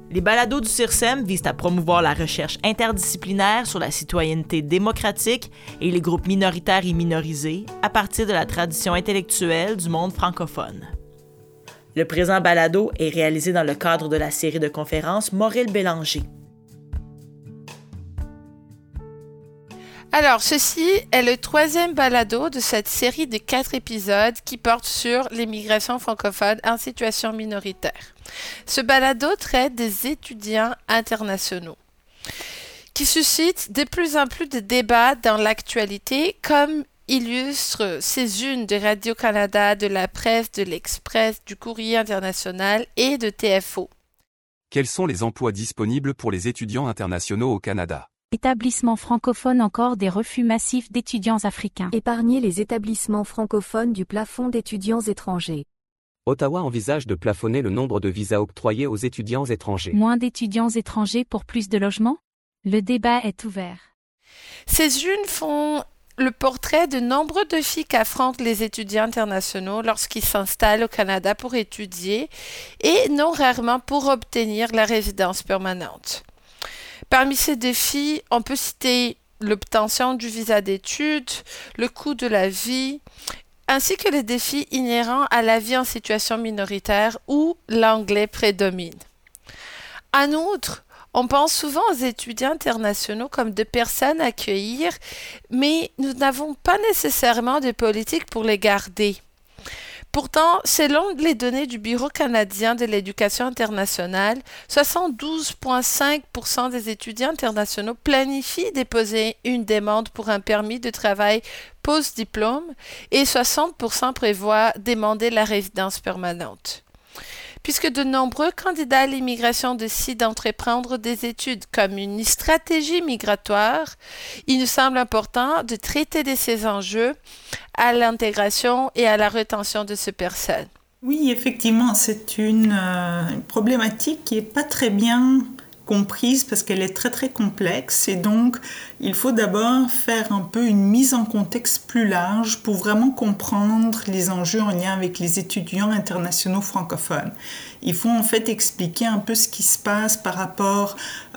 Les balados du CIRSEM visent à promouvoir la recherche interdisciplinaire sur la citoyenneté démocratique et les groupes minoritaires et minorisés à partir de la tradition intellectuelle du monde francophone. Le présent balado est réalisé dans le cadre de la série de conférences Maurille Bélanger. Alors, ceci est le 3e balado de cette série de 4 épisodes qui porte sur l'immigration francophone en situation minoritaire. Ce balado traite des étudiants internationaux qui suscitent de plus en plus de débats dans l'actualité, comme illustrent ces unes de Radio-Canada, de la presse, de l'Express, du Courrier international et de TFO. Quels sont les emplois disponibles pour les étudiants internationaux au Canada? Établissements francophones, encore des refus massifs d'étudiants africains. Épargner les établissements francophones du plafond d'étudiants étrangers. Ottawa envisage de plafonner le nombre de visas octroyés aux étudiants étrangers. Moins d'étudiants étrangers pour plus de logements? Le débat est ouvert. Ces unes font le portrait de nombreux défis qu'affrontent les étudiants internationaux lorsqu'ils s'installent au Canada pour étudier et non rarement pour obtenir la résidence permanente. Parmi ces défis, on peut citer l'obtention du visa d'études, le coût de la vie, ainsi que les défis inhérents à la vie en situation minoritaire où l'anglais prédomine. En outre, on pense souvent aux étudiants internationaux comme de personnes à accueillir, mais nous n'avons pas nécessairement de politique pour les garder. Pourtant, selon les données du Bureau canadien de l'éducation internationale, 72,5% des étudiants internationaux planifient déposer une demande pour un permis de travail post-diplôme et 60% prévoient demander la résidence permanente. Puisque de nombreux candidats à l'immigration décident d'entreprendre des études comme une stratégie migratoire, il nous semble important de traiter de ces enjeux à l'intégration et à la rétention de ces personnes. Oui, effectivement, c'est une problématique qui n'est pas très bien comprise parce qu'elle est très très complexe et donc il faut d'abord faire un peu une mise en contexte plus large pour vraiment comprendre les enjeux en lien avec les étudiants internationaux francophones. Il faut en fait expliquer un peu ce qui se passe par rapport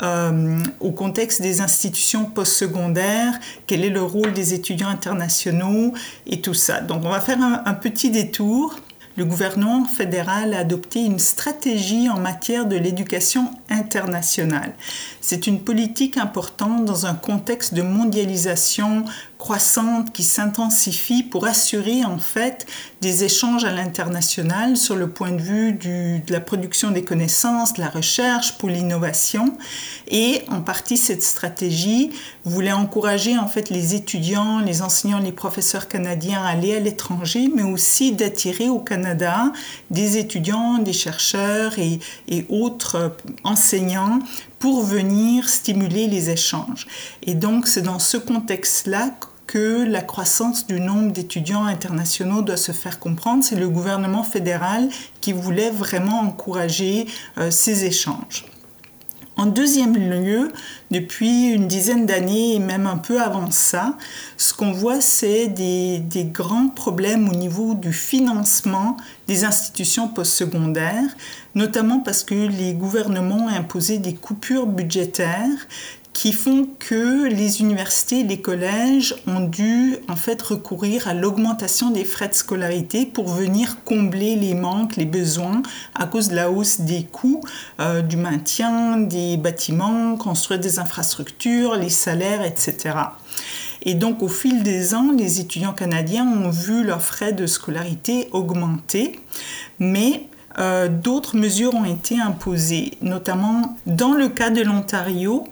au contexte des institutions postsecondaires, quel est le rôle des étudiants internationaux et tout ça. Donc on va faire un petit détour. Le gouvernement fédéral a adopté une stratégie en matière de l'éducation internationale. C'est une politique importante dans un contexte de mondialisation croissante qui s'intensifie pour assurer en fait des échanges à l'international sur le point de vue de la production des connaissances, de la recherche, pour l'innovation. Et en partie, cette stratégie voulait encourager en fait les étudiants, les enseignants, les professeurs canadiens à aller à l'étranger, mais aussi d'attirer au Canada des étudiants, des chercheurs et autres enseignants pour venir stimuler les échanges. Et donc, c'est dans ce contexte-là que la croissance du nombre d'étudiants internationaux doit se faire comprendre. C'est le gouvernement fédéral qui voulait vraiment encourager ces échanges. En deuxième lieu, depuis une dizaine d'années et même un peu avant ça, ce qu'on voit, c'est des grands problèmes au niveau du financement des institutions postsecondaires, notamment parce que les gouvernements ont imposé des coupures budgétaires qui font que les universités et les collèges ont dû en fait recourir à l'augmentation des frais de scolarité pour venir combler les manques, les besoins à cause de la hausse des coûts du maintien des bâtiments, construire des infrastructures, les salaires, etc. Et donc, au fil des ans, les étudiants canadiens ont vu leurs frais de scolarité augmenter, mais d'autres mesures ont été imposées, notamment dans le cas de l'Ontario.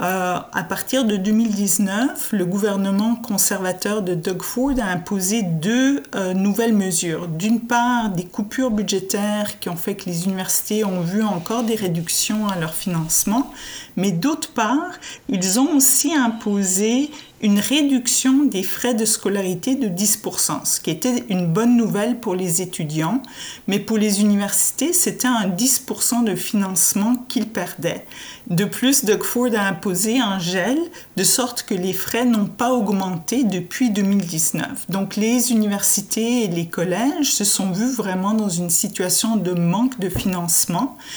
À partir de 2019, le gouvernement conservateur de Doug Ford a imposé 2 nouvelles mesures. D'une part, des coupures budgétaires qui ont fait que les universités ont vu encore des réductions à leur financement, mais d'autre part, ils ont aussi imposé une réduction des frais de scolarité de 10%, ce qui était une bonne nouvelle pour les étudiants, mais pour les universités, c'était un 10% de financement qu'ils perdaient. De plus, Doug Ford a imposé un gel, de sorte que les frais n'ont pas augmenté depuis 2019. Donc les universités et les collèges se sont vus vraiment dans une situation de manque de financement.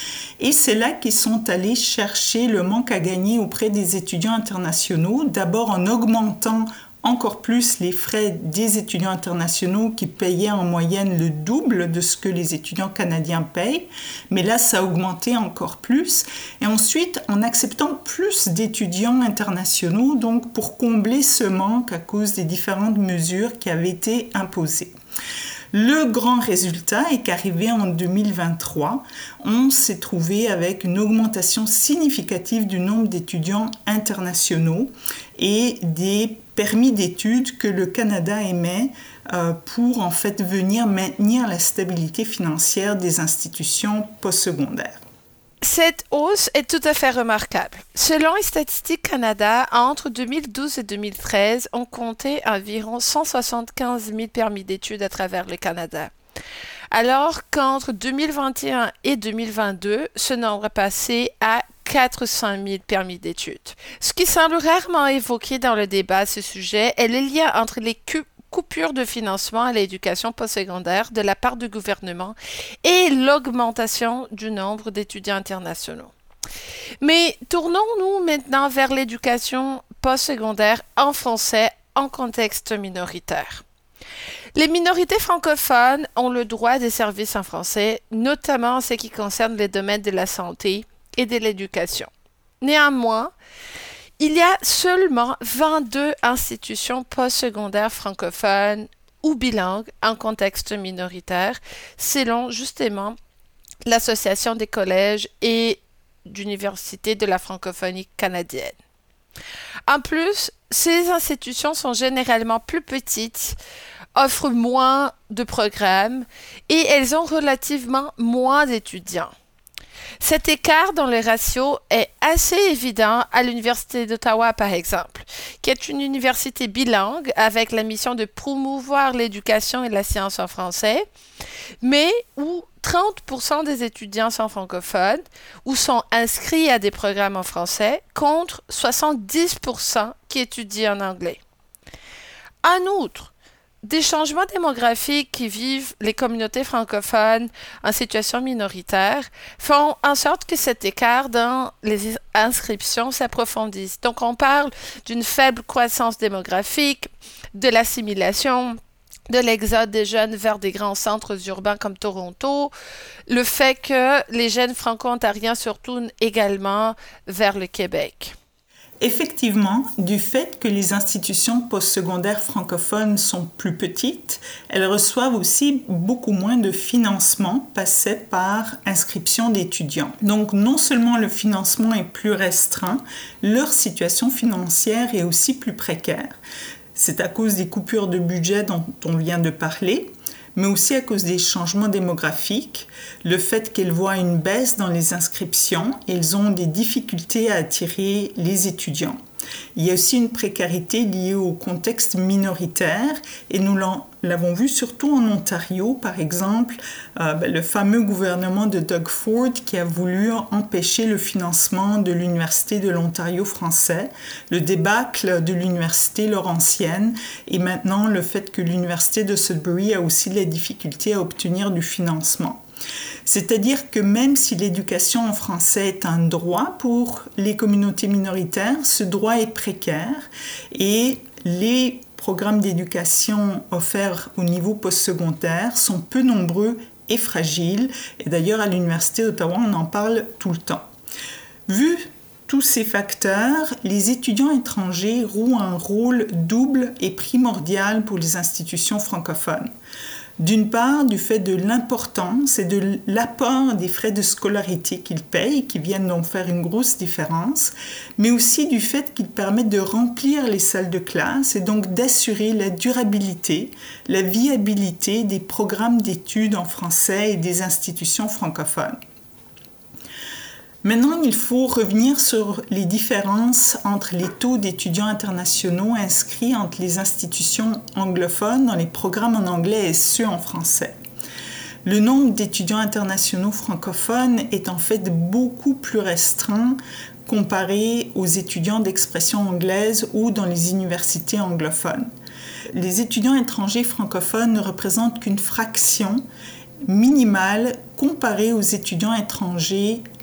Et c'est là qu'ils sont allés chercher le manque à gagner auprès des étudiants internationaux, d'abord en augmentant encore plus les frais des étudiants internationaux qui payaient en moyenne le double de ce que les étudiants canadiens payent. Mais là, ça a augmenté encore plus. Et ensuite, en acceptant plus d'étudiants internationaux, donc pour combler ce manque à cause des différentes mesures qui avaient été imposées. Le grand résultat est qu'arrivé en 2023, on s'est trouvé avec une augmentation significative du nombre d'étudiants internationaux et des permis d'études que le Canada émet pour en fait venir maintenir la stabilité financière des institutions postsecondaires. Cette hausse est tout à fait remarquable. Selon Statistique Canada, entre 2012 et 2013, on comptait environ 175 000 permis d'études à travers le Canada. Alors qu'entre 2021 et 2022, ce nombre est passé à 400 000 permis d'études. Ce qui semble rarement évoqué dans le débat à ce sujet est le lien entre les coupures de financement à l'éducation postsecondaire de la part du gouvernement et l'augmentation du nombre d'étudiants internationaux. Mais tournons-nous maintenant vers l'éducation postsecondaire en français en contexte minoritaire. Les minorités francophones ont le droit des services en français, notamment en ce qui concerne les domaines de la santé et de l'éducation. Néanmoins, il y a seulement 22 institutions postsecondaires francophones ou bilingues en contexte minoritaire, selon justement l'Association des collèges et d'universités de la francophonie canadienne. En plus, ces institutions sont généralement plus petites, offrent moins de programmes et elles ont relativement moins d'étudiants. Cet écart dans le ratio est assez évident à l'Université d'Ottawa, par exemple, qui est une université bilingue avec la mission de promouvoir l'éducation et la science en français, mais où 30% des étudiants sont francophones ou sont inscrits à des programmes en français, contre 70% qui étudient en anglais. En outre, des changements démographiques qui vivent les communautés francophones en situation minoritaire font en sorte que cet écart dans les inscriptions s'approfondisse. Donc, on parle d'une faible croissance démographique, de l'assimilation, de l'exode des jeunes vers des grands centres urbains comme Toronto, le fait que les jeunes franco-ontariens se retournent également vers le Québec. Effectivement, du fait que les institutions postsecondaires francophones sont plus petites, elles reçoivent aussi beaucoup moins de financement passé par inscription d'étudiants. Donc non seulement le financement est plus restreint, leur situation financière est aussi plus précaire. C'est à cause des coupures de budget dont on vient de parler, mais aussi à cause des changements démographiques, le fait qu'elles voient une baisse dans les inscriptions, elles ont des difficultés à attirer les étudiants. Il y a aussi une précarité liée au contexte minoritaire et nous l'avons vu surtout en Ontario, par exemple, le fameux gouvernement de Doug Ford qui a voulu empêcher le financement de l'Université de l'Ontario français, le débâcle de l'Université Laurentienne et maintenant le fait que l'Université de Sudbury a aussi de la difficulté à obtenir du financement. C'est-à-dire que même si l'éducation en français est un droit pour les communautés minoritaires, ce droit est précaire et les programmes d'éducation offerts au niveau postsecondaire sont peu nombreux et fragiles. Et d'ailleurs, à l'Université d'Ottawa, on en parle tout le temps. Vu tous ces facteurs, les étudiants étrangers jouent un rôle double et primordial pour les institutions francophones. D'une part, du fait de l'importance et de l'apport des frais de scolarité qu'ils payent, qui viennent donc faire une grosse différence, mais aussi du fait qu'ils permettent de remplir les salles de classe et donc d'assurer la durabilité, la viabilité des programmes d'études en français et des institutions francophones. Maintenant, il faut revenir sur les différences entre les taux d'étudiants internationaux inscrits entre les institutions anglophones dans les programmes en anglais et ceux en français. Le nombre d'étudiants internationaux francophones est en fait beaucoup plus restreint comparé aux étudiants d'expression anglaise ou dans les universités anglophones. Les étudiants étrangers francophones ne représentent qu'une fraction minimale comparée aux étudiants étrangers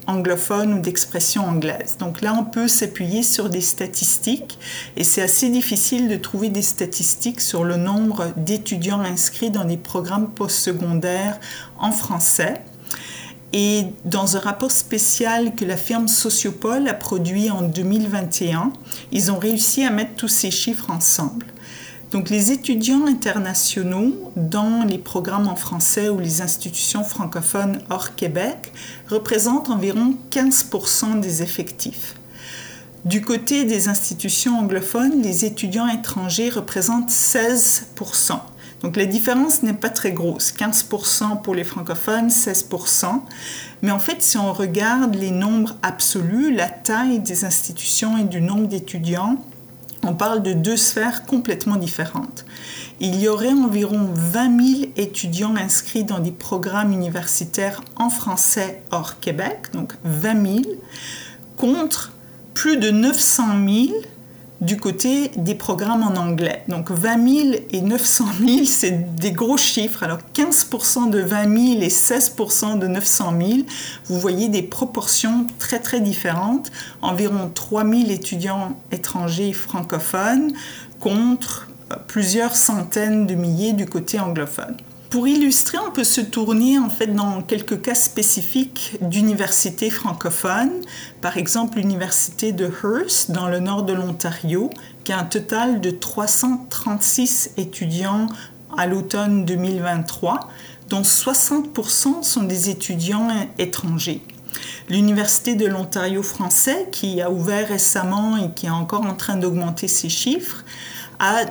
anglophones ou d'expression anglaise. Donc là, on peut s'appuyer sur des statistiques et c'est assez difficile de trouver des statistiques sur le nombre d'étudiants inscrits dans des programmes postsecondaires en français. Et dans un rapport spécial que la firme Sociopol a produit en 2021, ils ont réussi à mettre tous ces chiffres ensemble. Donc les étudiants internationaux dans les programmes en français ou les institutions francophones hors Québec représentent environ 15% des effectifs. Du côté des institutions anglophones, les étudiants étrangers représentent 16%. Donc la différence n'est pas très grosse, 15% pour les francophones, 16%. Mais en fait, si on regarde les nombres absolus, la taille des institutions et du nombre d'étudiants, on parle de deux sphères complètement différentes. Il y aurait environ 20 000 étudiants inscrits dans des programmes universitaires en français hors Québec, donc 20 000, contre plus de 900 000 du côté des programmes en anglais. Donc 20 000 et 900 000, c'est des gros chiffres. Alors 15% de 20 000 et 16% de 900 000, vous voyez des proportions très très différentes. Environ 3 000 étudiants étrangers francophones contre plusieurs centaines de milliers du côté anglophone. Pour illustrer, on peut se tourner en fait dans quelques cas spécifiques d'universités francophones. Par exemple, l'université de Hearst dans le nord de l'Ontario, qui a un total de 336 étudiants à l'automne 2023, dont 60% sont des étudiants étrangers. L'Université de l'Ontario français, qui a ouvert récemment et qui est encore en train d'augmenter ses chiffres, a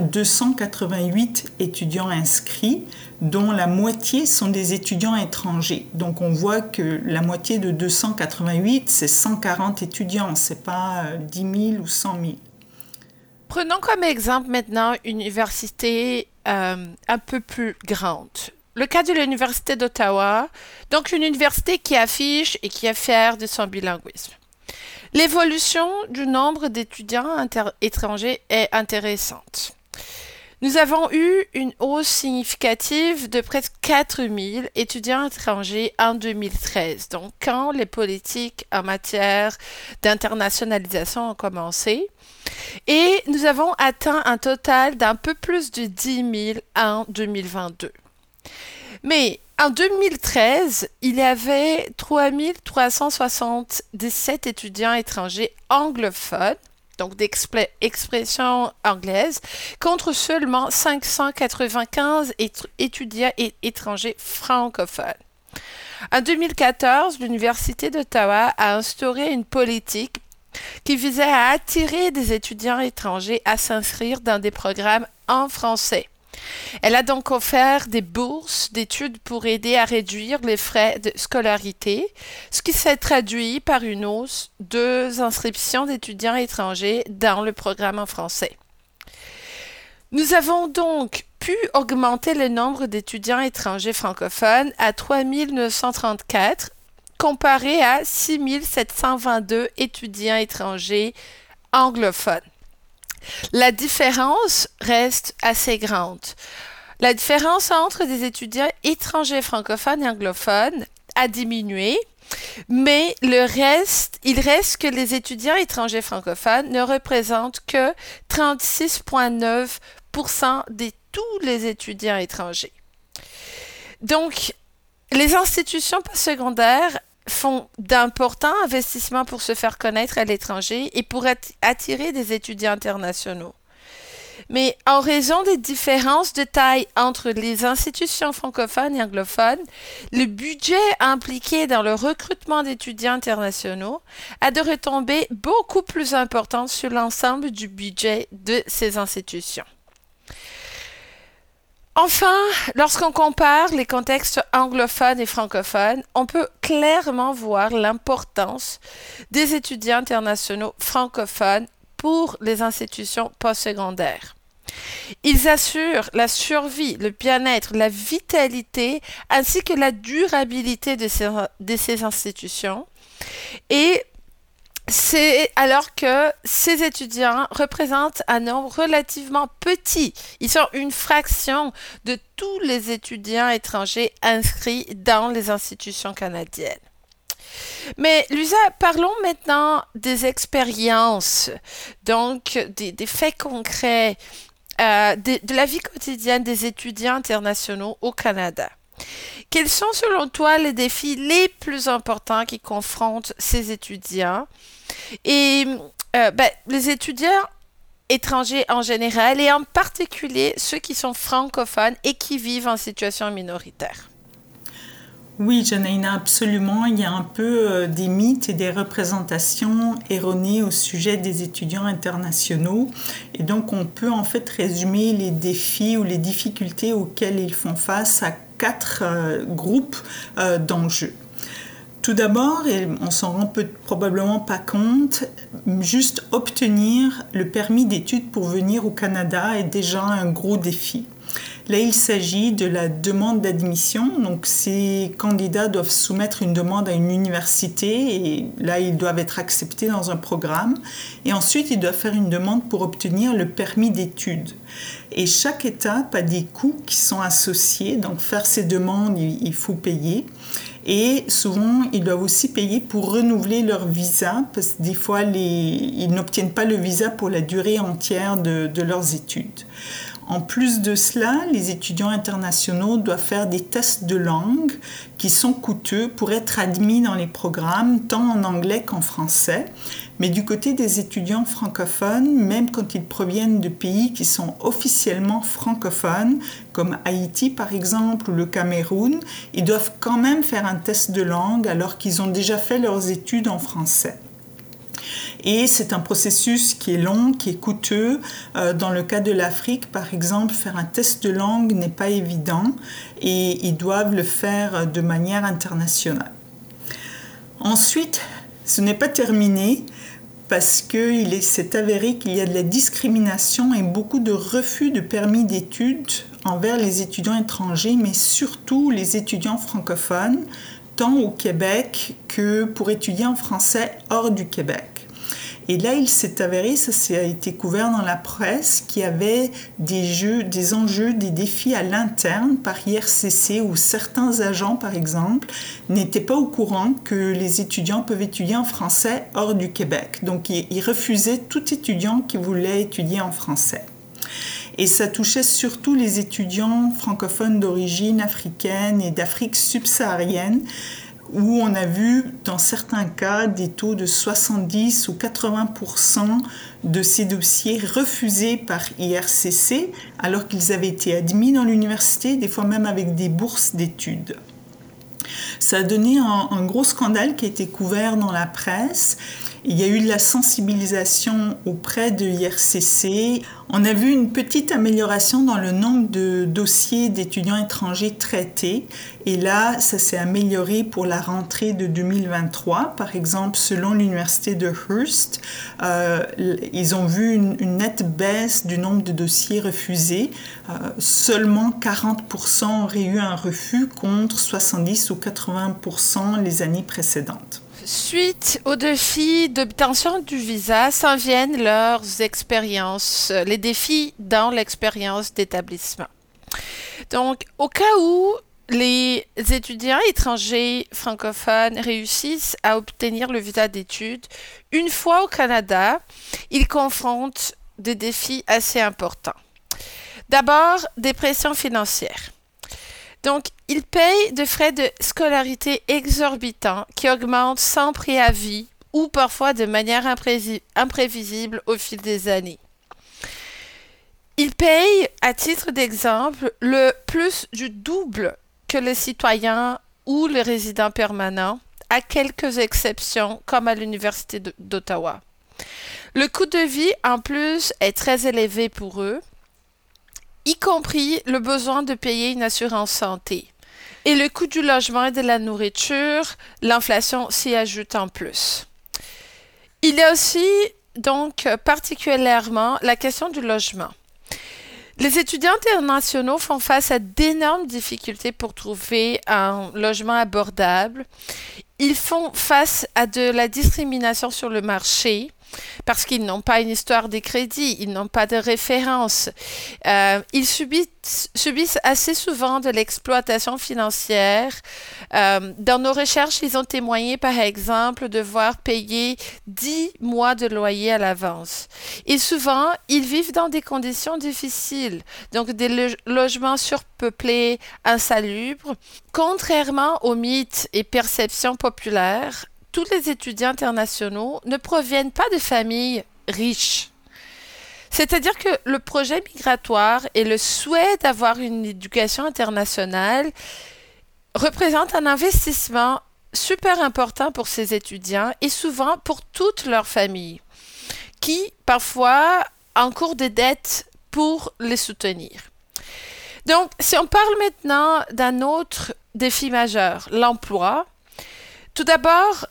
288 étudiants inscrits, dont la moitié sont des étudiants étrangers. Donc on voit que la moitié de 288, c'est 140 étudiants, c'est pas 10 000 ou 100 000. Prenons comme exemple maintenant une université un peu plus grande. Le cas de l'Université d'Ottawa, donc une université qui affiche et qui est fière de son bilinguisme. L'évolution du nombre d'étudiants étrangers est intéressante. Nous avons eu une hausse significative de presque 4 000 étudiants étrangers en 2013, donc quand les politiques en matière d'internationalisation ont commencé. Et nous avons atteint un total d'un peu plus de 10 000 en 2022. Mais en 2013, il y avait 3 377 étudiants étrangers anglophones, donc d'expression anglaise, contre seulement 595 étudiants étrangers francophones. En 2014, l'Université d'Ottawa a instauré une politique qui visait à attirer des étudiants étrangers à s'inscrire dans des programmes en français. Elle a donc offert des bourses d'études pour aider à réduire les frais de scolarité, ce qui s'est traduit par une hausse des inscriptions d'étudiants étrangers dans le programme en français. Nous avons donc pu augmenter le nombre d'étudiants étrangers francophones à 3 934, comparé à 6 722 étudiants étrangers anglophones. La différence reste assez grande. La différence entre des étudiants étrangers francophones et anglophones a diminué, mais il reste que les étudiants étrangers francophones ne représentent que 36,9% de tous les étudiants étrangers. Donc, les institutions postsecondaires font d'importants investissements pour se faire connaître à l'étranger et pour attirer des étudiants internationaux. Mais en raison des différences de taille entre les institutions francophones et anglophones, le budget impliqué dans le recrutement d'étudiants internationaux a de retombées beaucoup plus importantes sur l'ensemble du budget de ces institutions. Enfin, lorsqu'on compare les contextes anglophones et francophones, on peut clairement voir l'importance des étudiants internationaux francophones pour les institutions postsecondaires. Ils assurent la survie, le bien-être, la vitalité ainsi que la durabilité de ces institutions et c'est alors que ces étudiants représentent un nombre relativement petit. Ils sont une fraction de tous les étudiants étrangers inscrits dans les institutions canadiennes. Mais Luisa, parlons maintenant des expériences, donc des faits concrets de la vie quotidienne des étudiants internationaux au Canada. Quels sont selon toi les défis les plus importants qui confrontent ces étudiants et les étudiants étrangers en général et en particulier ceux qui sont francophones et qui vivent en situation minoritaire? Oui, Janaïna, absolument. Il y a un peu des mythes et des représentations erronées au sujet des étudiants internationaux. Et donc, on peut en fait résumer les défis ou les difficultés auxquelles ils font face à 4 groupes d'enjeux. Tout d'abord, et on s'en rend probablement pas compte, juste obtenir le permis d'études pour venir au Canada est déjà un gros défi. Là, il s'agit de la demande d'admission. Donc, ces candidats doivent soumettre une demande à une université et là, ils doivent être acceptés dans un programme. Et ensuite, ils doivent faire une demande pour obtenir le permis d'études. Et chaque étape a des coûts qui sont associés. Donc, faire ces demandes, il faut payer. Et souvent, ils doivent aussi payer pour renouveler leur visa parce que des fois, ils n'obtiennent pas le visa pour la durée entière de leurs études. En plus de cela, les étudiants internationaux doivent faire des tests de langue qui sont coûteux pour être admis dans les programmes, tant en anglais qu'en français. Mais du côté des étudiants francophones, même quand ils proviennent de pays qui sont officiellement francophones, comme Haïti par exemple ou le Cameroun, ils doivent quand même faire un test de langue alors qu'ils ont déjà fait leurs études en français. Et c'est un processus qui est long, qui est coûteux. Dans le cas de l'Afrique, par exemple, faire un test de langue n'est pas évident et ils doivent le faire de manière internationale. Ensuite, ce n'est pas terminé parce qu'il s'est avéré qu'il y a de la discrimination et beaucoup de refus de permis d'études envers les étudiants étrangers, mais surtout les étudiants francophones, tant au Québec que pour étudier en français hors du Québec. Et là, il s'est avéré, ça a été couvert dans la presse, qu'il y avait des enjeux, des défis à l'interne par IRCC où certains agents, par exemple, n'étaient pas au courant que les étudiants peuvent étudier en français hors du Québec. Donc, ils refusaient tout étudiant qui voulait étudier en français. Et ça touchait surtout les étudiants francophones d'origine africaine et d'Afrique subsaharienne, où on a vu dans certains cas des taux de 70 ou 80% de ces dossiers refusés par IRCC alors qu'ils avaient été admis dans l'université, des fois même avec des bourses d'études. Ça a donné un gros scandale qui a été couvert dans la presse. Il y a eu de la sensibilisation auprès de l'IRCC. On a vu une petite amélioration dans le nombre de dossiers d'étudiants étrangers traités. Et là, ça s'est amélioré pour la rentrée de 2023. Par exemple, selon l'université de Hearst, ils ont vu une nette baisse du nombre de dossiers refusés. Seulement 40% auraient eu un refus contre 70 ou 80% les années précédentes. Suite aux défis d'obtention du visa, s'en viennent leurs expériences, les défis dans l'expérience d'établissement. Donc, au cas où les étudiants étrangers francophones réussissent à obtenir le visa d'études, une fois au Canada, ils confrontent des défis assez importants. D'abord, des pressions financières. Donc, ils payent de frais de scolarité exorbitants qui augmentent sans préavis ou parfois de manière imprévisible au fil des années. Ils payent, à titre d'exemple, le plus du double que le citoyen ou le résident permanent, à quelques exceptions comme à l'Université d'Ottawa. Le coût de vie, en plus, est très élevé pour eux, y compris le besoin de payer une assurance santé. Et le coût du logement et de la nourriture, l'inflation s'y ajoute en plus. Il y a aussi, donc, particulièrement la question du logement. Les étudiants internationaux font face à d'énormes difficultés pour trouver un logement abordable. Ils font face à de la discrimination sur le marché parce qu'ils n'ont pas une histoire des crédits, ils n'ont pas de référence. Ils subissent assez souvent de l'exploitation financière. Dans nos recherches, ils ont témoigné, par exemple, de devoir payer 10 mois de loyer à l'avance. Et souvent, ils vivent dans des conditions difficiles, donc des logements surpeuplés, insalubres. Contrairement aux mythes et perceptions populaires, tous les étudiants internationaux ne proviennent pas de familles riches. C'est-à-dire que le projet migratoire et le souhait d'avoir une éducation internationale représentent un investissement super important pour ces étudiants et souvent pour toute leur famille, qui parfois encourent des dettes pour les soutenir. Donc, si on parle maintenant d'un autre défi majeur, l'emploi, tout d'abord,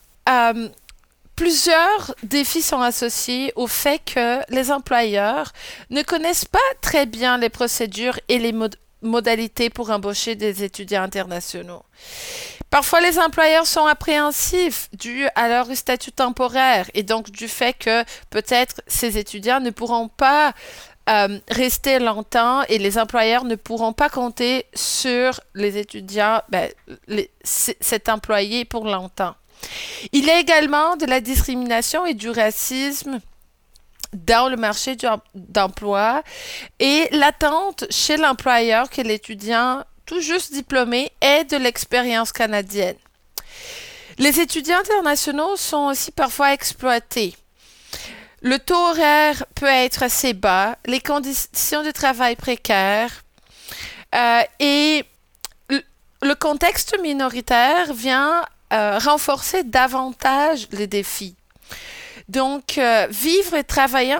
plusieurs défis sont associés au fait que les employeurs ne connaissent pas très bien les procédures et les modalités pour embaucher des étudiants internationaux. Parfois, les employeurs sont appréhensifs dû à leur statut temporaire et donc du fait que peut-être ces étudiants ne pourront pas rester longtemps et les employeurs ne pourront pas compter sur les étudiants, cet employé pour longtemps. Il y a également de la discrimination et du racisme dans le marché d'emploi et l'attente chez l'employeur que l'étudiant tout juste diplômé ait de l'expérience canadienne. Les étudiants internationaux sont aussi parfois exploités. Le taux horaire peut être assez bas, les conditions de travail précaires et le contexte minoritaire vient renforcer davantage les défis. Donc, vivre et travailler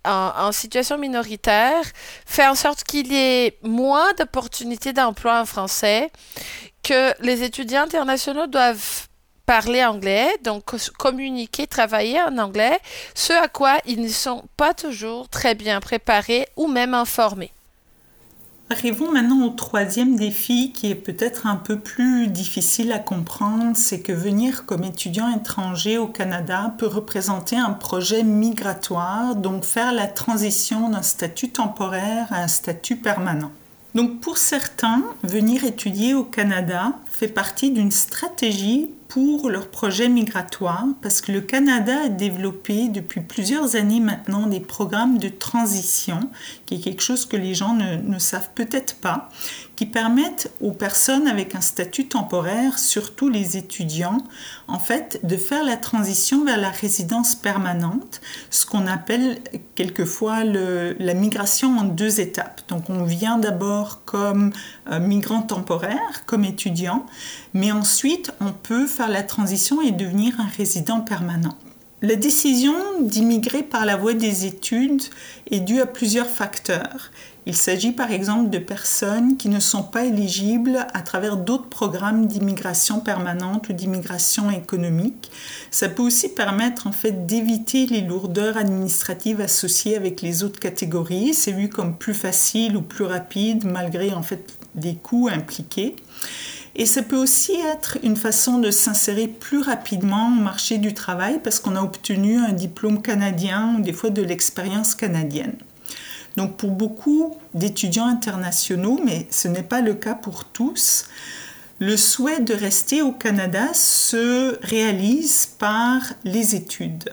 en situation minoritaire fait en sorte qu'il y ait moins d'opportunités d'emploi en français, que les étudiants internationaux doivent parler anglais, donc communiquer, travailler en anglais, ce à quoi ils ne sont pas toujours très bien préparés ou même informés. Arrivons maintenant au troisième défi qui est peut-être un peu plus difficile à comprendre, c'est que venir comme étudiant étranger au Canada peut représenter un projet migratoire, donc faire la transition d'un statut temporaire à un statut permanent. Donc pour certains, venir étudier au Canada fait partie d'une stratégie pour leur projet migratoire parce que le Canada a développé depuis plusieurs années maintenant des programmes de transition, qui est quelque chose que les gens ne savent peut-être pas, qui permettent aux personnes avec un statut temporaire, surtout les étudiants, en fait, de faire la transition vers la résidence permanente, ce qu'on appelle quelquefois la migration en 2 étapes. Donc on vient d'abord comme migrant temporaire, comme étudiant, mais ensuite on peut faire la transition et devenir un résident permanent. La décision d'immigrer par la voie des études est due à plusieurs facteurs. Il s'agit par exemple de personnes qui ne sont pas éligibles à travers d'autres programmes d'immigration permanente ou d'immigration économique. Ça peut aussi permettre en fait d'éviter les lourdeurs administratives associées avec les autres catégories. C'est vu comme plus facile ou plus rapide malgré en fait des coûts impliqués. Et ça peut aussi être une façon de s'insérer plus rapidement au marché du travail parce qu'on a obtenu un diplôme canadien ou des fois de l'expérience canadienne. Donc pour beaucoup d'étudiants internationaux, mais ce n'est pas le cas pour tous, le souhait de rester au Canada se réalise par les études.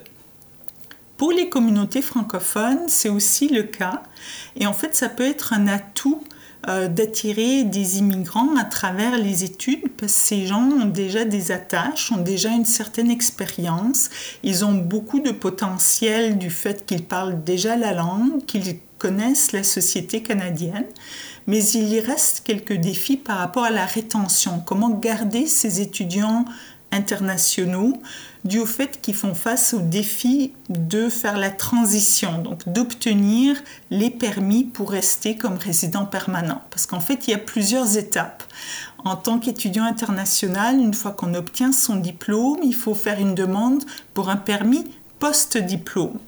Pour les communautés francophones, c'est aussi le cas. Et en fait, ça peut être un atout d'attirer des immigrants à travers les études parce que ces gens ont déjà des attaches, ont déjà une certaine expérience, ils ont beaucoup de potentiel du fait qu'ils parlent déjà la langue, qu'ils connaissent la société canadienne, mais il y reste quelques défis par rapport à la rétention. Comment garder ces étudiants internationaux dû au fait qu'ils font face au défi de faire la transition, donc d'obtenir les permis pour rester comme résident permanent. Parce qu'en fait, il y a plusieurs étapes. En tant qu'étudiant international, une fois qu'on obtient son diplôme, il faut faire une demande pour un permis post-diplôme.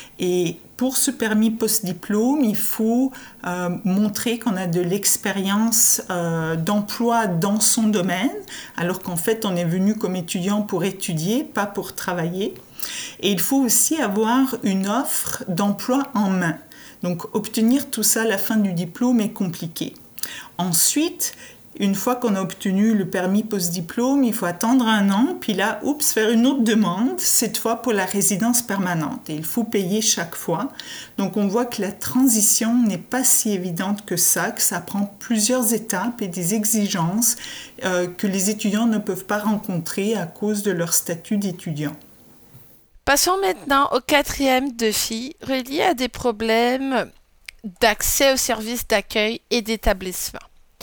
Et pour ce permis post-diplôme, il faut montrer qu'on a de l'expérience d'emploi dans son domaine, alors qu'en fait, on est venu comme étudiant pour étudier, pas pour travailler. Et il faut aussi avoir une offre d'emploi en main. Donc obtenir tout ça à la fin du diplôme est compliqué. Ensuite, une fois qu'on a obtenu le permis post-diplôme, il faut attendre 1 an, puis là, faire une autre demande, cette fois pour la résidence permanente. Et il faut payer chaque fois. Donc on voit que la transition n'est pas si évidente que ça prend plusieurs étapes et des exigences que les étudiants ne peuvent pas rencontrer à cause de leur statut d'étudiant. Passons maintenant au 4e défi, relié à des problèmes d'accès aux services d'accueil et d'établissement.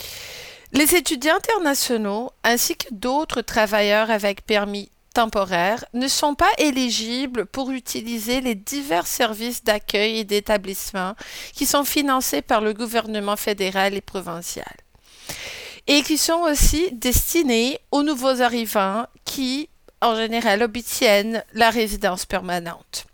Les étudiants internationaux, ainsi que d'autres travailleurs avec permis temporaire, ne sont pas éligibles pour utiliser les divers services d'accueil et d'établissement qui sont financés par le gouvernement fédéral et provincial et qui sont aussi destinés aux nouveaux arrivants qui, en général, obtiennent la résidence permanente.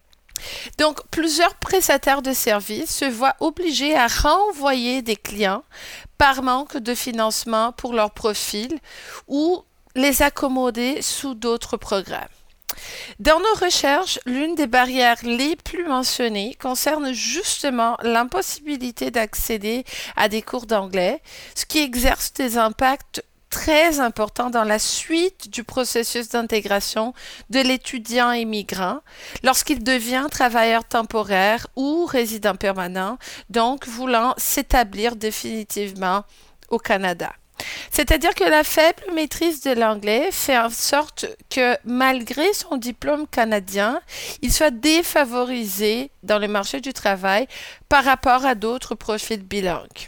Donc, plusieurs prestataires de services se voient obligés à renvoyer des clients par manque de financement pour leur profil ou les accommoder sous d'autres programmes. Dans nos recherches, l'une des barrières les plus mentionnées concerne justement l'impossibilité d'accéder à des cours d'anglais, ce qui exerce des impacts très important dans la suite du processus d'intégration de l'étudiant immigrant lorsqu'il devient travailleur temporaire ou résident permanent, donc voulant s'établir définitivement au Canada. C'est-à-dire que la faible maîtrise de l'anglais fait en sorte que malgré son diplôme canadien, il soit défavorisé dans le marché du travail par rapport à d'autres profils bilingues.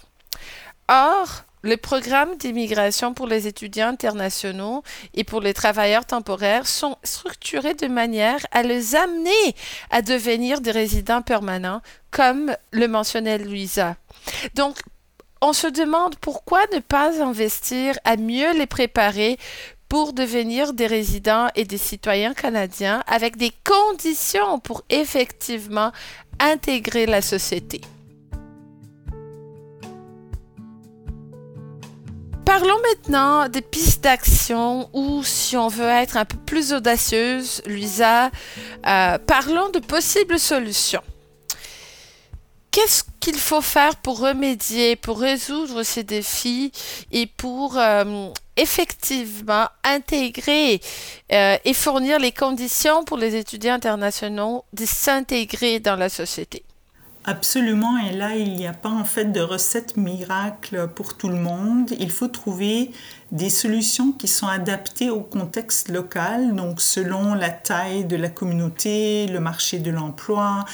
Or, les programmes d'immigration pour les étudiants internationaux et pour les travailleurs temporaires sont structurés de manière à les amener à devenir des résidents permanents, comme le mentionnait Louisa. Donc, on se demande pourquoi ne pas investir à mieux les préparer pour devenir des résidents et des citoyens canadiens avec des conditions pour effectivement intégrer la société. Parlons maintenant des pistes d'action ou, si on veut être un peu plus audacieuse, Louisa, parlons de possibles solutions. Qu'est-ce qu'il faut faire pour remédier, pour résoudre ces défis et pour effectivement intégrer et fournir les conditions pour les étudiants internationaux de s'intégrer dans la société? Absolument, et là, il n'y a pas en fait de recette miracle pour tout le monde. Il faut trouver des solutions qui sont adaptées au contexte local, donc selon la taille de la communauté, le marché de l'emploi,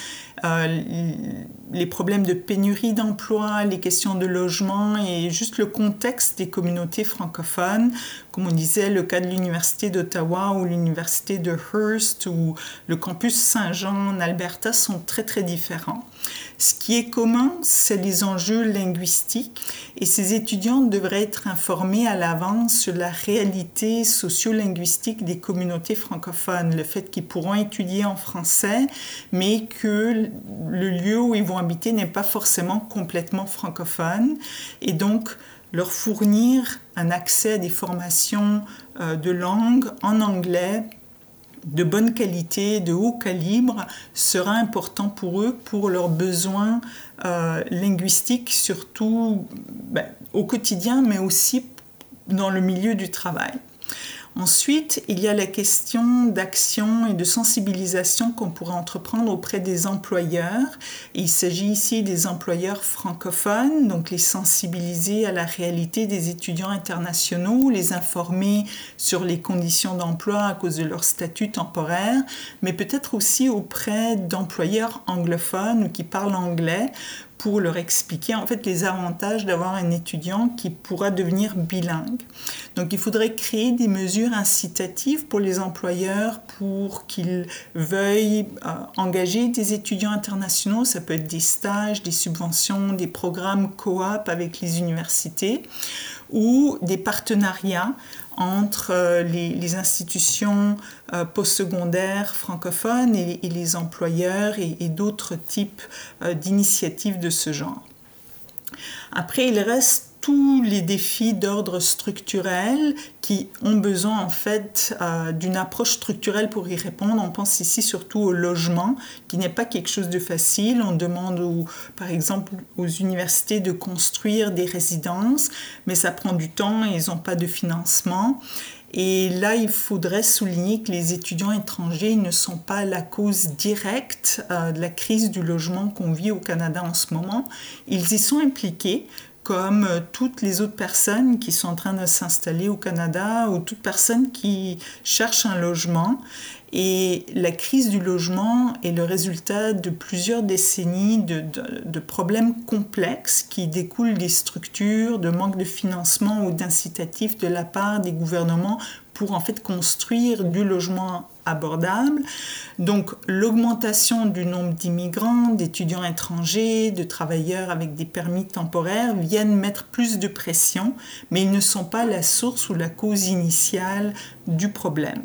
les problèmes de pénurie d'emploi, les questions de logement et juste le contexte des communautés francophones. Comme on disait, le cas de l'Université d'Ottawa ou l'Université de Hearst ou le campus Saint-Jean en Alberta sont très très différents. Ce qui est commun, c'est les enjeux linguistiques et ces étudiants devraient être informés à l'avance sur la réalité socio-linguistique des communautés francophones, le fait qu'ils pourront étudier en français, mais que le lieu où ils vont habiter n'est pas forcément complètement francophone et donc leur fournir un accès à des formations de langue en anglais de bonne qualité, de haut calibre, sera important pour eux, pour leurs besoins linguistiques, surtout au quotidien, mais aussi dans le milieu du travail. Ensuite, il y a la question d'action et de sensibilisation qu'on pourrait entreprendre auprès des employeurs. Il s'agit ici des employeurs francophones, donc les sensibiliser à la réalité des étudiants internationaux, les informer sur les conditions d'emploi à cause de leur statut temporaire, mais peut-être aussi auprès d'employeurs anglophones ou qui parlent anglais, pour leur expliquer en fait les avantages d'avoir un étudiant qui pourra devenir bilingue. Donc il faudrait créer des mesures incitatives pour les employeurs pour qu'ils veuillent engager des étudiants internationaux. Ça peut être des stages, des subventions, des programmes coop avec les universités ou des partenariats entre les institutions postsecondaires francophones et les employeurs et d'autres types d'initiatives de ce genre. Après, il reste tous les défis d'ordre structurel qui ont besoin en fait d'une approche structurelle pour y répondre. On pense ici surtout au logement, qui n'est pas quelque chose de facile. On demande par exemple aux universités de construire des résidences, mais ça prend du temps et ils n'ont pas de financement. Et là, il faudrait souligner que les étudiants étrangers ne sont pas la cause directe de la crise du logement qu'on vit au Canada en ce moment. Ils y sont impliqués, comme toutes les autres personnes qui sont en train de s'installer au Canada ou toute personne qui cherche un logement. Et la crise du logement est le résultat de plusieurs décennies de problèmes complexes qui découlent des structures, de manque de financement ou d'incitatifs de la part des gouvernements pour en fait construire du logement abordable. Donc l'augmentation du nombre d'immigrants, d'étudiants étrangers, de travailleurs avec des permis temporaires viennent mettre plus de pression, mais ils ne sont pas la source ou la cause initiale du problème.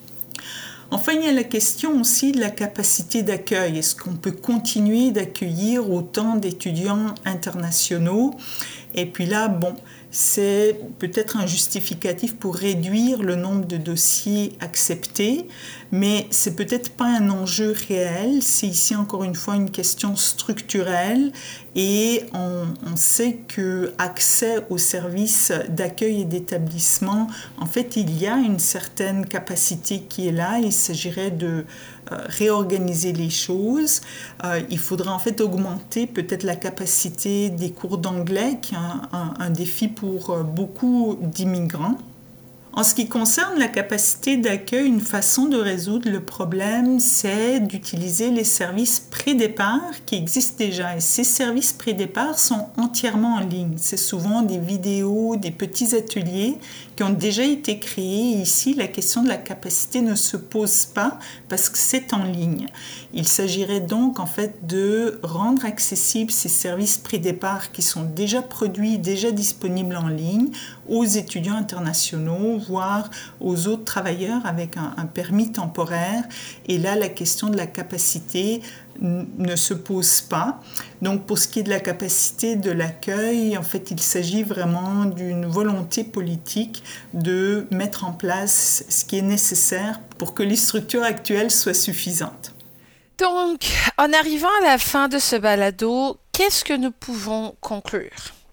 Enfin, il y a la question aussi de la capacité d'accueil. Est-ce qu'on peut continuer d'accueillir autant d'étudiants internationaux? Et puis là, c'est peut-être un justificatif pour réduire le nombre de dossiers acceptés, mais c'est peut-être pas un enjeu réel. C'est ici encore une fois une question structurelle et on sait que accès aux services d'accueil et d'établissement, en fait, il y a une certaine capacité qui est là. Il s'agirait de réorganiser les choses. Il faudra en fait augmenter peut-être la capacité des cours d'anglais, qui est un défi pour beaucoup d'immigrants. En ce qui concerne la capacité d'accueil, une façon de résoudre le problème, c'est d'utiliser les services pré-départ qui existent déjà. Et ces services pré-départ sont entièrement en ligne. C'est souvent des vidéos, des petits ateliers qui ont déjà été créés. Ici, la question de la capacité ne se pose pas parce que c'est en ligne. Il s'agirait donc en fait de rendre accessibles ces services pré-départ qui sont déjà produits, déjà disponibles en ligne aux étudiants internationaux, voire aux autres travailleurs avec un permis temporaire. Et là, la question de la capacité ne se pose pas. Donc, pour ce qui est de la capacité de l'accueil, en fait, il s'agit vraiment d'une volonté politique de mettre en place ce qui est nécessaire pour que les structures actuelles soient suffisantes. Donc, en arrivant à la fin de ce balado, qu'est-ce que nous pouvons conclure?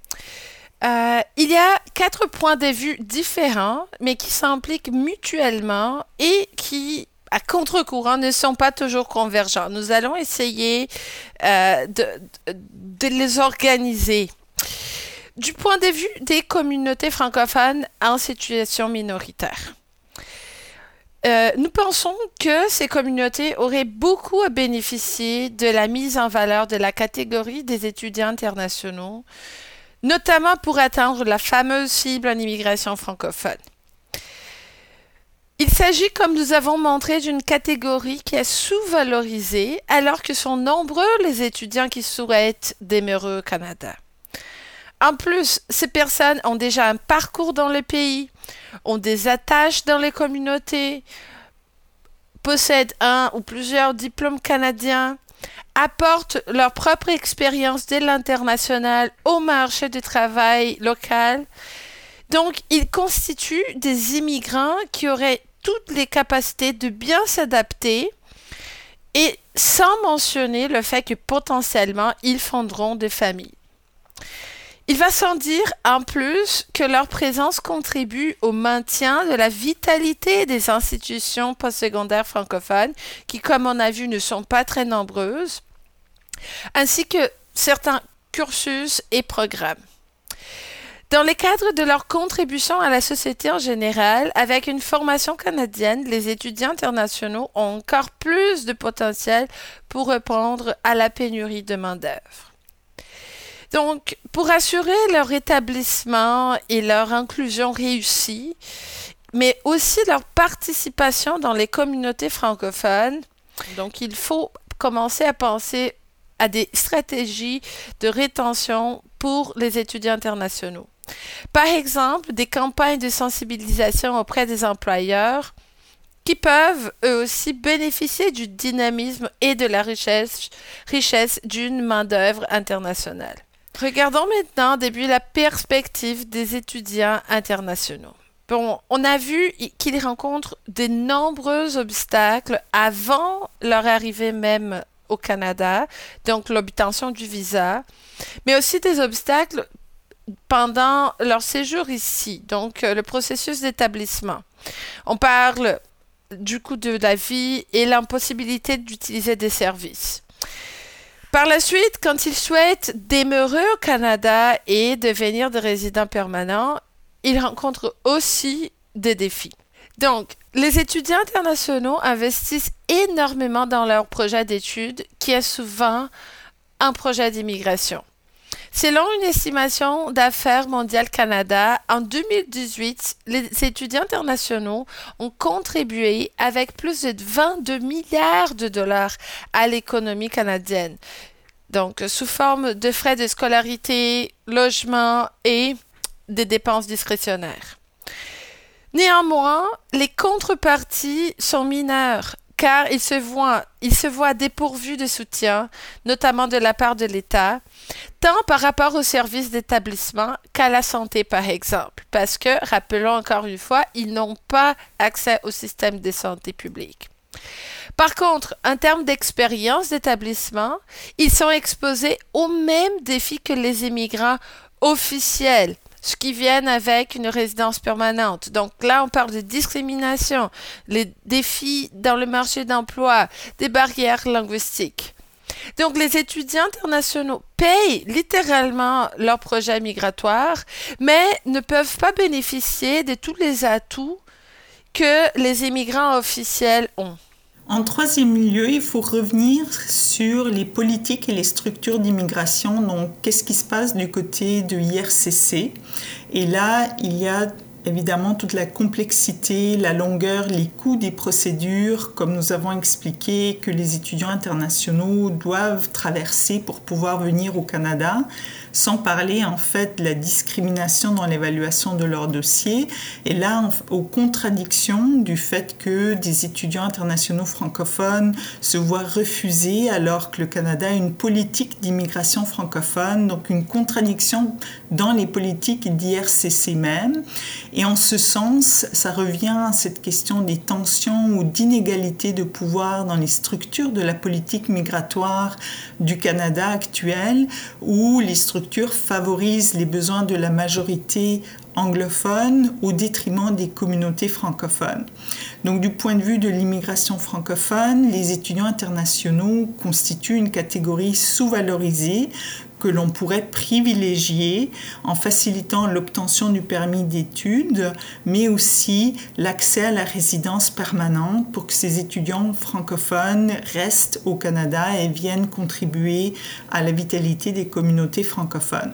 Il y a 4 points de vue différents, mais qui s'impliquent mutuellement et qui, à contre-courant, ne sont pas toujours convergents. Nous allons essayer de les organiser. Du point de vue des communautés francophones en situation minoritaire. Nous pensons que ces communautés auraient beaucoup à bénéficier de la mise en valeur de la catégorie des étudiants internationaux, notamment pour atteindre la fameuse cible en immigration francophone. Il s'agit, comme nous avons montré, d'une catégorie qui est sous-valorisée, alors que sont nombreux les étudiants qui souhaitent demeurer au Canada. En plus, ces personnes ont déjà un parcours dans le pays, ont des attaches dans les communautés, possèdent un ou plusieurs diplômes canadiens, apportent leur propre expérience de l'international au marché du travail local. Donc, ils constituent des immigrants qui auraient toutes les capacités de bien s'adapter et sans mentionner le fait que potentiellement, ils fonderont des familles. Il va sans dire, en plus, que leur présence contribue au maintien de la vitalité des institutions postsecondaires francophones, qui, comme on a vu, ne sont pas très nombreuses, ainsi que certains cursus et programmes. Dans le cadre de leur contribution à la société en général, avec une formation canadienne, les étudiants internationaux ont encore plus de potentiel pour répondre à la pénurie de main-d'œuvre. Donc, pour assurer leur établissement et leur inclusion réussie, mais aussi leur participation dans les communautés francophones, donc il faut commencer à penser à des stratégies de rétention pour les étudiants internationaux. Par exemple, des campagnes de sensibilisation auprès des employeurs qui peuvent eux aussi bénéficier du dynamisme et de la richesse d'une main-d'œuvre internationale. Regardons maintenant depuis la perspective des étudiants internationaux. Bon, on a vu qu'ils rencontrent de nombreux obstacles avant leur arrivée même au Canada, donc l'obtention du visa, mais aussi des obstacles pendant leur séjour ici, donc le processus d'établissement. On parle du coût de la vie et l'impossibilité d'utiliser des services. Par la suite, quand ils souhaitent demeurer au Canada et devenir des résidents permanents, ils rencontrent aussi des défis. Donc, les étudiants internationaux investissent énormément dans leur projet d'études, qui est souvent un projet d'immigration. Selon une estimation d'Affaires mondiales Canada, en 2018, les étudiants internationaux ont contribué avec plus de 22 milliards de dollars à l'économie canadienne. Donc, sous forme de frais de scolarité, logement et des dépenses discrétionnaires. Néanmoins, les contreparties sont mineures, car ils se voient dépourvus de soutien, notamment de la part de l'État, tant par rapport aux services d'établissement qu'à la santé, par exemple. Parce que, rappelons encore une fois, ils n'ont pas accès au système de santé publique. Par contre, en termes d'expérience d'établissement, ils sont exposés aux mêmes défis que les immigrants officiels, ce qui viennent avec une résidence permanente. Donc là, on parle de discrimination, les défis dans le marché d'emploi, des barrières linguistiques. Donc les étudiants internationaux payent littéralement leur projet migratoire, mais ne peuvent pas bénéficier de tous les atouts que les immigrants officiels ont. En troisième lieu, il faut revenir sur les politiques et les structures d'immigration. Donc, qu'est-ce qui se passe du côté de l'IRCC? Et là, il y a évidemment toute la complexité, la longueur, les coûts des procédures, comme nous avons expliqué, que les étudiants internationaux doivent traverser pour pouvoir venir au Canada, sans parler en fait de la discrimination dans l'évaluation de leur dossier. Et là, aux contradictions du fait que des étudiants internationaux francophones se voient refuser alors que le Canada a une politique d'immigration francophone, donc une contradiction dans les politiques d'IRCC même. Et en ce sens, ça revient à cette question des tensions ou d'inégalités de pouvoir dans les structures de la politique migratoire du Canada actuelle, où les structures favorisent les besoins de la majorité anglophone au détriment des communautés francophones. Donc, du point de vue de l'immigration francophone, les étudiants internationaux constituent une catégorie sous-valorisée que l'on pourrait privilégier en facilitant l'obtention du permis d'études, mais aussi l'accès à la résidence permanente pour que ces étudiants francophones restent au Canada et viennent contribuer à la vitalité des communautés francophones.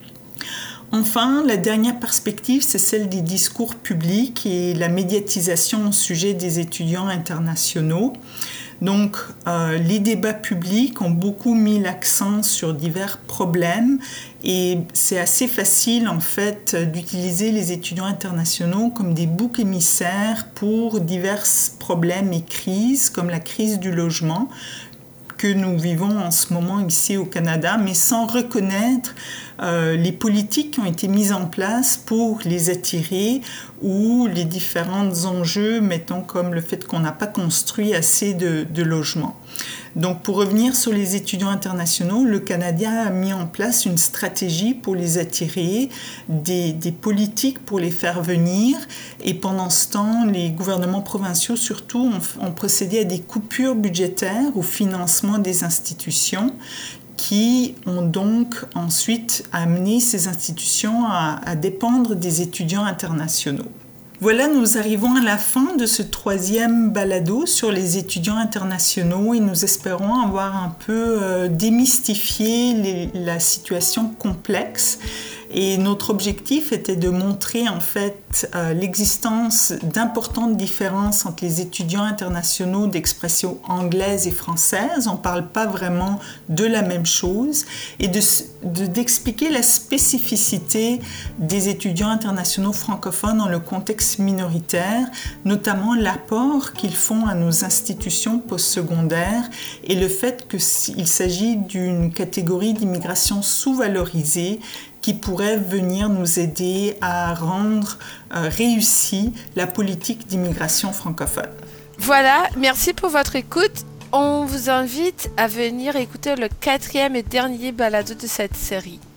Enfin, la dernière perspective, c'est celle des discours publics et la médiatisation au sujet des étudiants internationaux. Donc, les débats publics ont beaucoup mis l'accent sur divers problèmes et c'est assez facile, en fait, d'utiliser les étudiants internationaux comme des boucs émissaires pour divers problèmes et crises, comme la crise du logement que nous vivons en ce moment ici au Canada, mais sans reconnaître les politiques qui ont été mises en place pour les attirer ou les différents enjeux, mettons comme le fait qu'on n'a pas construit assez de logements. Donc, pour revenir sur les étudiants internationaux, le Canada a mis en place une stratégie pour les attirer, des politiques pour les faire venir. Et pendant ce temps, les gouvernements provinciaux, surtout, ont procédé à des coupures budgétaires au financement des institutions qui ont donc ensuite amené ces institutions à dépendre des étudiants internationaux. Voilà, nous arrivons à la fin de ce troisième balado sur les étudiants internationaux et nous espérons avoir un peu démystifié la situation complexe Et notre objectif était de montrer en fait l'existence d'importantes différences entre les étudiants internationaux d'expression anglaise et française. On ne parle pas vraiment de la même chose. Et d'expliquer la spécificité des étudiants internationaux francophones dans le contexte minoritaire, notamment l'apport qu'ils font à nos institutions postsecondaires et le fait qu'il s'agit d'une catégorie d'immigration sous-valorisée qui pourrait venir nous aider à rendre réussie la politique d'immigration francophone. Voilà, merci pour votre écoute. On vous invite à venir écouter le 4e et dernier balado de cette série.